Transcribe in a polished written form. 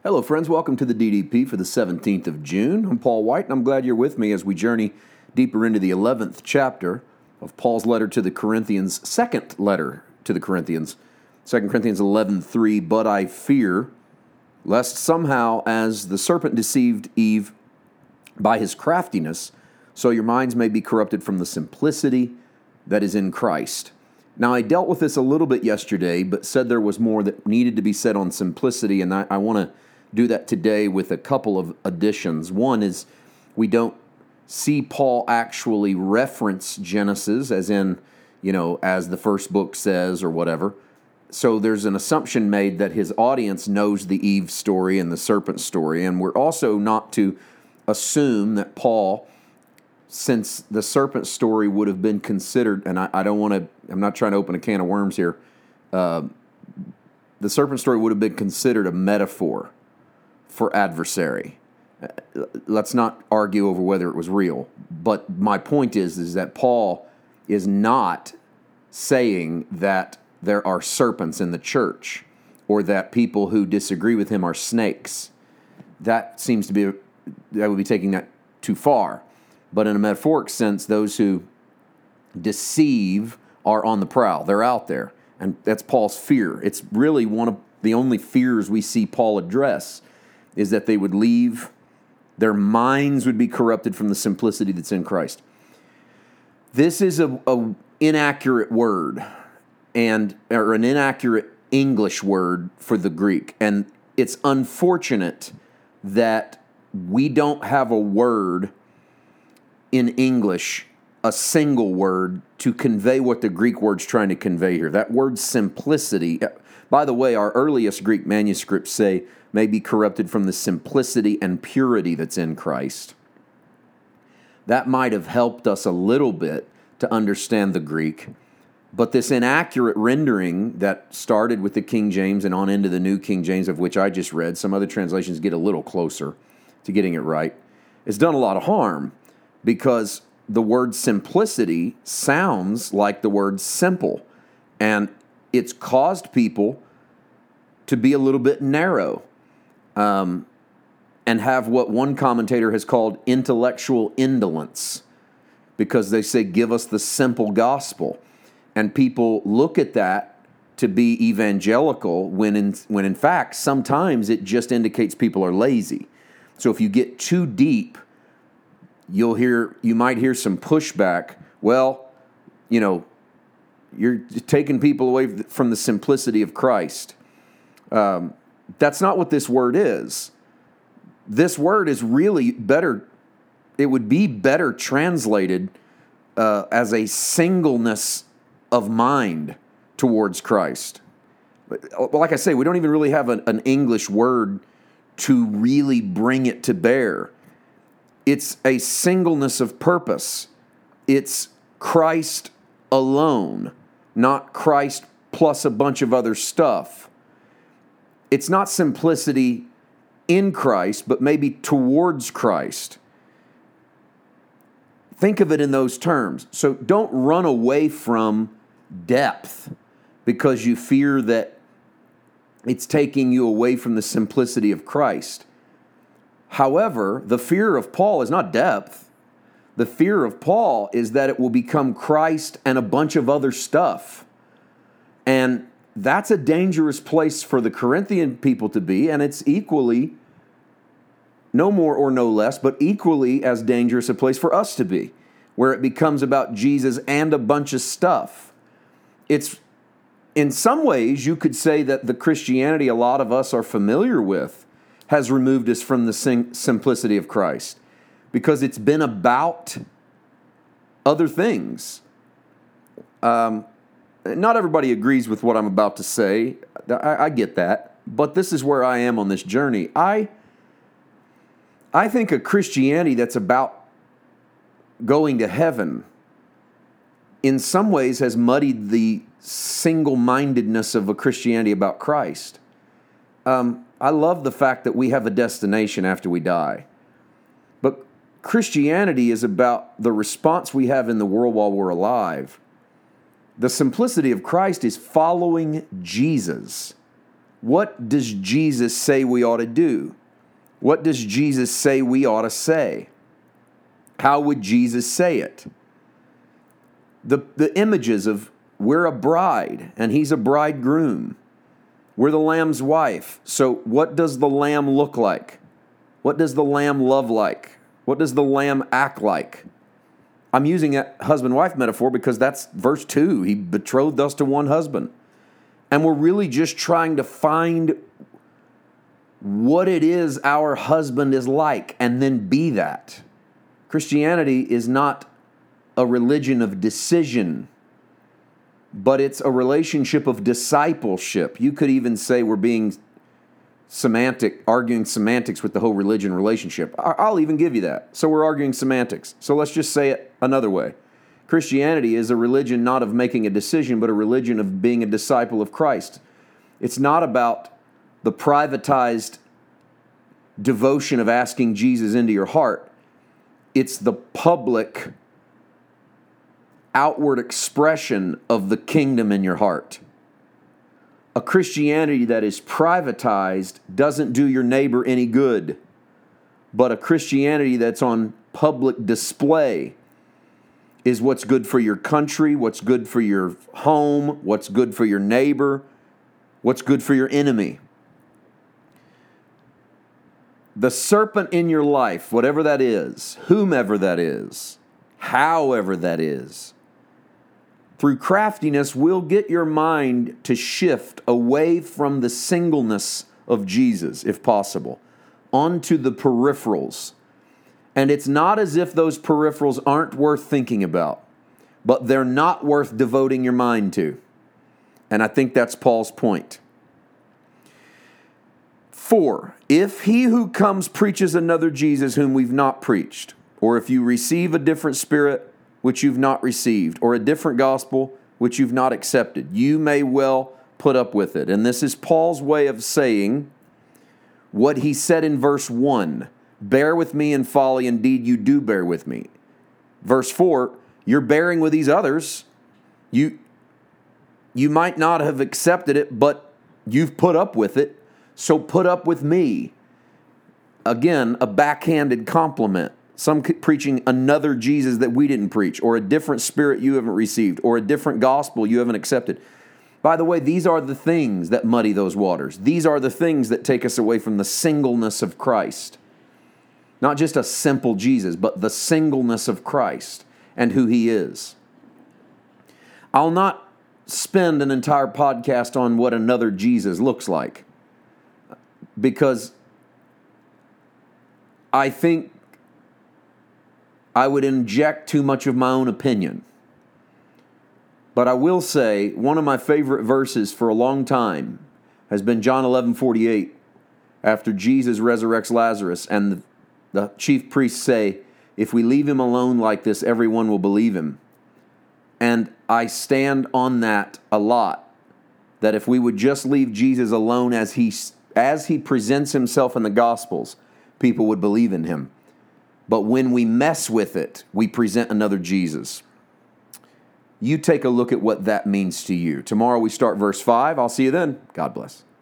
Hello, friends. Welcome to the DDP for the 17th of June. I'm Paul White, and I'm glad you're with me as we journey deeper into the 11th chapter of Paul's letter to the Corinthians, second letter to the Corinthians, 2 Corinthians 11:3. But I fear, lest somehow, as the serpent deceived Eve by his craftiness, so your minds may be corrupted from the simplicity that is in Christ. Now, I dealt with this a little bit yesterday, but said there was more that needed to be said on simplicity, and I want to do that today with a couple of additions. One is we don't see Paul actually reference Genesis as in, as the first book says or whatever. So there's an assumption made that his audience knows the Eve story and the serpent story, and we're also not to assume that Paul, since the serpent story would have been considered, and I'm not trying to open a can of worms here, the serpent story would have been considered a metaphor for adversary. Let's not argue over whether it was real. But my point is that Paul is not saying that there are serpents in the church or that people who disagree with him are snakes. That would be taking that too far. But in a metaphoric sense, those who deceive are on the prowl. They're out there. And that's Paul's fear. It's really one of the only fears we see Paul address, is that they would leave, their minds would be corrupted from the simplicity that's in Christ. This is a inaccurate word, or an inaccurate English word for the Greek. And it's unfortunate that we don't have a word in English, a single word, to convey what the Greek word's trying to convey here. That word simplicity, by the way, our earliest Greek manuscripts say, may be corrupted from the simplicity and purity that's in Christ. That might have helped us a little bit to understand the Greek, but this inaccurate rendering that started with the King James and on into the New King James, of which I just read, some other translations get a little closer to getting it right, has done a lot of harm, because the word simplicity sounds like the word simple, and it's caused people to be a little bit narrow, and have what one commentator has called intellectual indolence, because they say, give us the simple gospel. And people look at that to be evangelical when in fact, sometimes it just indicates people are lazy. So if you get too deep, you might hear some pushback. Well, you're taking people away from the simplicity of Christ. That's not what this word is. This word is really better. It would be better translated as a singleness of mind towards Christ. But like I say, we don't even really have an English word to really bring it to bear. It's a singleness of purpose. It's Christ alone, not Christ plus a bunch of other stuff. It's not simplicity in Christ, but maybe towards Christ. Think of it in those terms. So don't run away from depth because you fear that it's taking you away from the simplicity of Christ. However, the fear of Paul is not depth. The fear of Paul is that it will become Christ and a bunch of other stuff. And that's a dangerous place for the Corinthian people to be, and it's equally, no more or no less, but equally as dangerous a place for us to be, where it becomes about Jesus and a bunch of stuff. It's, in some ways, you could say that the Christianity a lot of us are familiar with has removed us from the simplicity of Christ, because it's been about other things. Not everybody agrees with what I'm about to say. I get that. But this is where I am on this journey. I think a Christianity that's about going to heaven in some ways has muddied the single-mindedness of a Christianity about Christ. I love the fact that we have a destination after we die. But Christianity is about the response we have in the world while we're alive. The simplicity of Christ is following Jesus what does Jesus say we ought to do? What does Jesus say we ought to say? How would Jesus say it? The images of we're a bride and he's a bridegroom. We're the lamb's wife. So what does the lamb look like? What does the lamb love like? What does the lamb act like? I'm using a husband-wife metaphor because that's verse 2. He betrothed us to one husband. And we're really just trying to find what it is our husband is like and then be that. Christianity is not a religion of decision, but it's a relationship of discipleship. You could even say we're being arguing semantics with the whole religion relationship. I'll even give you that. So we're arguing semantics. So let's just say it another way. Christianity is a religion not of making a decision, but a religion of being a disciple of Christ. It's not about the privatized devotion of asking Jesus into your heart. It's the public outward expression of the kingdom in your heart. A Christianity that is privatized doesn't do your neighbor any good, but a Christianity that's on public display is what's good for your country, what's good for your home, what's good for your neighbor, what's good for your enemy. The serpent in your life, whatever that is, whomever that is, however that is, through craftiness, will get your mind to shift away from the singleness of Jesus, if possible, onto the peripherals. And it's not as if those peripherals aren't worth thinking about, but they're not worth devoting your mind to. And I think that's Paul's point. 4, if he who comes preaches another Jesus whom we've not preached, or if you receive a different spirit which you've not received, or a different gospel which you've not accepted, you may well put up with it. And this is Paul's way of saying what he said in verse 1. Bear with me in folly, indeed you do bear with me. Verse 4, you're bearing with these others. You might not have accepted it, but you've put up with it, so put up with me. Again, a backhanded compliment. Some preaching another Jesus that we didn't preach, or a different spirit you haven't received, or a different gospel you haven't accepted. By the way, these are the things that muddy those waters. These are the things that take us away from the singleness of Christ. Not just a simple Jesus, but the singleness of Christ and who he is. I'll not spend an entire podcast on what another Jesus looks like, because I think I would inject too much of my own opinion. But I will say one of my favorite verses for a long time has been John 11:48, after Jesus resurrects Lazarus, and the chief priests say, if we leave him alone like this, everyone will believe him. And I stand on that a lot, that if we would just leave Jesus alone as he presents himself in the Gospels, people would believe in him. But when we mess with it, we present another Jesus. You take a look at what that means to you. Tomorrow we start verse 5. I'll see you then. God bless.